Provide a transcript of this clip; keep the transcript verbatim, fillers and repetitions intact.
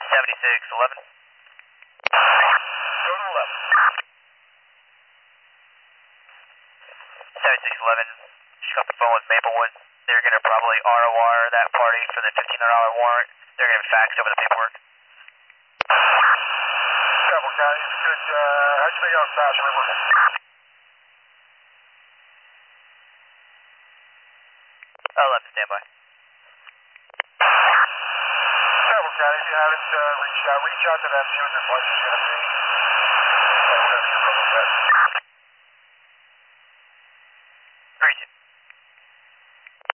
seventy-six eleven. Go to eleven. seventy-six eleven, just got the phone with Maplewood. They're going to probably R O R that party for the fifteen hundred dollar warrant. They're going to fax over the paperwork. Travel County, if you could, uh, how'd you make out fast? Remember? eleven, standby. Travel County, if you haven't uh, reached out, reach out to them, see what their budget's going to be. And whatever your brother said.